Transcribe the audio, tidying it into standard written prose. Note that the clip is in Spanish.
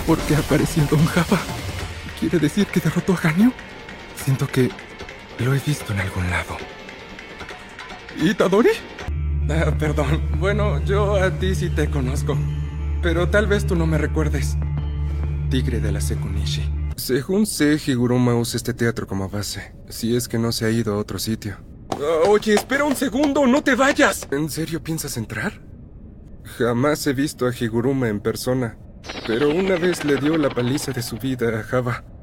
¿Por qué apareció Don Java? ¿Quiere decir que derrotó a Hanyu? Siento que lo he visto en algún lado. ¿Itadori? Perdón. Bueno, yo a ti sí te conozco. Pero tal vez tú no me recuerdes. Tigre de la Sekunishi. Según sé, Higuruma usa este teatro como base. Si es que no se ha ido a otro sitio. Oye, espera un segundo, no te vayas. ¿En serio piensas entrar? Jamás he visto a Higuruma en persona, pero una vez le dio la paliza de su vida a Java.